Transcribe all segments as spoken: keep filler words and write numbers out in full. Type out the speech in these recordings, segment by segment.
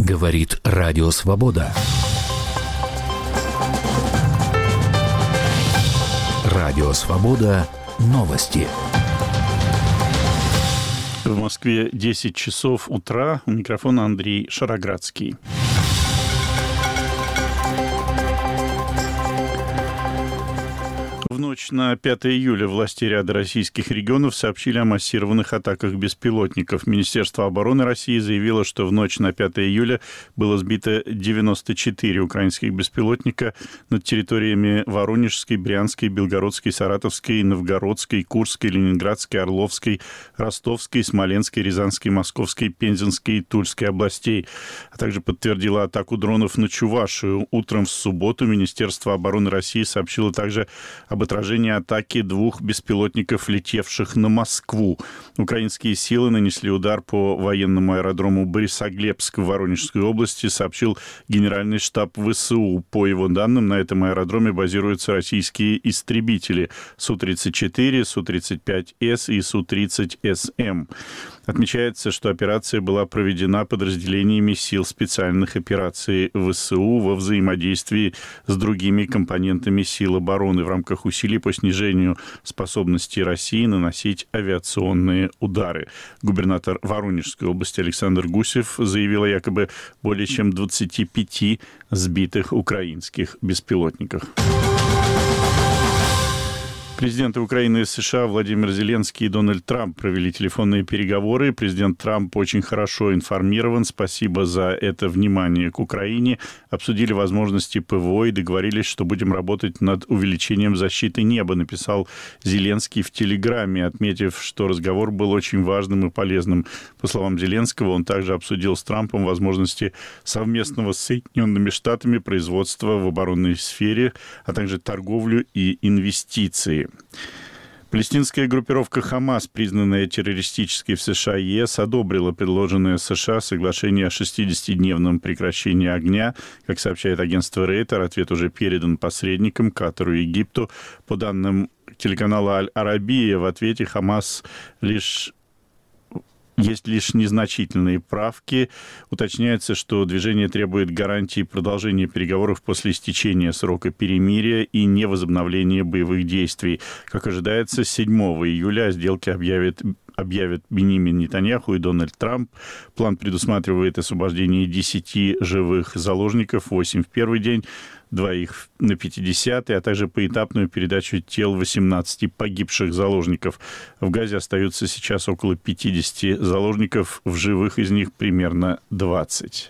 Говорит Радио Свобода. Радио Свобода. Новости. В Москве десять часов утра. У микрофона Андрей Шароградский. В ночь на пятое июля власти ряда российских регионов сообщили о массированных атаках беспилотников. Министерство обороны России заявило, что в ночь на пятое июля было сбито девяносто четыре украинских беспилотника над территориями Воронежской, Брянской, Белгородской, Саратовской, Новгородской, Курской, Ленинградской, Орловской, Ростовской, Смоленской, Рязанской, Московской, Пензенской и Тульской областей. А также подтвердило атаку дронов на Чувашию. Утром в субботу Министерство обороны России сообщило также об отражении атаки двух беспилотников, летевших на Москву. Украинские силы нанесли удар по военному аэродрому Борисоглебск в Воронежской области, сообщил Генеральный штаб ВСУ. По его данным, на этом аэродроме базируются российские истребители Су тридцать четыре, Су тридцать пять эс и Су тридцать эс эм. Отмечается, что операция была проведена подразделениями сил специальных операций ВСУ во взаимодействии с другими компонентами сил обороны в рамках усилий по снижению способности России наносить авиационные удары. Губернатор Воронежской области Александр Гусев заявил о якобы более чем двадцати пяти сбитых украинских беспилотниках. Президенты Украины и США Владимир Зеленский и Дональд Трамп провели телефонные переговоры. Президент Трамп очень хорошо информирован. Спасибо за это внимание к Украине. Обсудили возможности ПВО и договорились, что будем работать над увеличением защиты неба, написал Зеленский в Телеграме, отметив, что разговор был очень важным и полезным. По словам Зеленского, он также обсудил с Трампом возможности совместного с Соединенными Штатами производства в оборонной сфере, а также торговлю и инвестиции. Палестинская группировка «Хамас», признанная террористической в США и ЕС, одобрила предложенное США соглашение о шестидесятидневном прекращении огня. Как сообщает агентство Рейтер, ответ уже передан посредникам Катару и Египту. По данным телеканала Аль-Арабия, в ответе «Хамас» лишь... Есть лишь незначительные правки. Уточняется, что движение требует гарантии продолжения переговоров после истечения срока перемирия и невозобновления боевых действий. Как ожидается, седьмого июля о сделке объявят объявят Беньямин Нетаньяху и Дональд Трамп. План предусматривает освобождение десяти живых заложников, восемь в первый день, двоих на пятидесятый, а также поэтапную передачу тел восемнадцати погибших заложников. В Газе остаются сейчас около пятидесяти заложников, в живых из них примерно двадцать.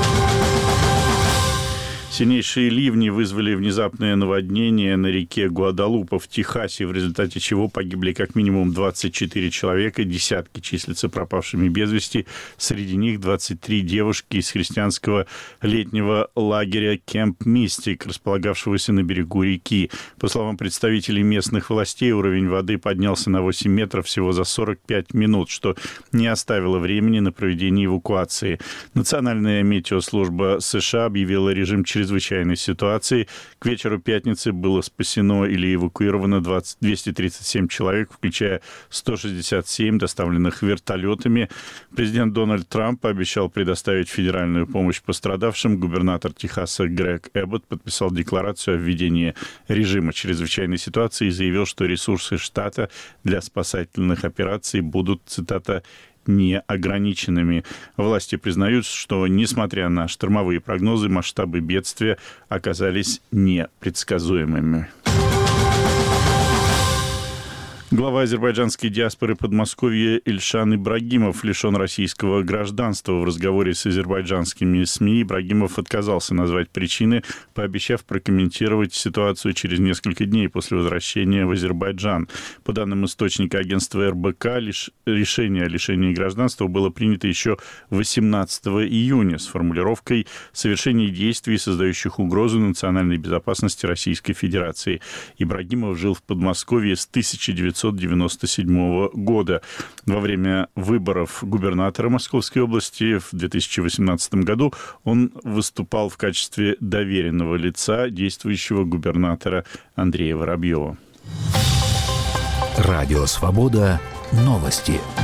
Сильнейшие ливни вызвали внезапное наводнение на реке Гуадалупа в Техасе, в результате чего погибли как минимум двадцать четыре человека, десятки числятся пропавшими без вести. Среди них двадцать три девушки из христианского летнего лагеря Кэмп Мистик, располагавшегося на берегу реки. По словам представителей местных властей, уровень воды поднялся на восемь метров всего за сорок пять минут, что не оставило времени на проведение эвакуации. Национальная метеослужба США объявила режим чрезвычайной чрезвычайной ситуации. К вечеру пятницы было спасено или эвакуировано двести тридцать семь человек, включая сто шестьдесят семь, доставленных вертолетами. Президент Дональд Трамп пообещал предоставить федеральную помощь пострадавшим. Губернатор Техаса Грег Эббот подписал декларацию о введении режима чрезвычайной ситуации и заявил, что ресурсы штата для спасательных операций будут, цитата, неограниченными. Власти признают, что, несмотря на штормовые прогнозы, масштабы бедствия оказались непредсказуемыми. Глава азербайджанской диаспоры Подмосковья Ильшан Ибрагимов лишен российского гражданства. В разговоре с азербайджанскими СМИ Ибрагимов отказался назвать причины, пообещав прокомментировать ситуацию через несколько дней после возвращения в Азербайджан. По данным источника агентства эр бэ ка, лиш... решение о лишении гражданства было принято еще восемнадцатого июня с формулировкой «совершение действий, создающих угрозу национальной безопасности Российской Федерации». Ибрагимов жил в Подмосковье с тысяча девятьсот девяносто седьмого года. Во время выборов губернатора Московской области в две тысячи восемнадцатом году он выступал в качестве доверенного лица действующего губернатора Андрея Воробьева. Радио «Свобода». Новости.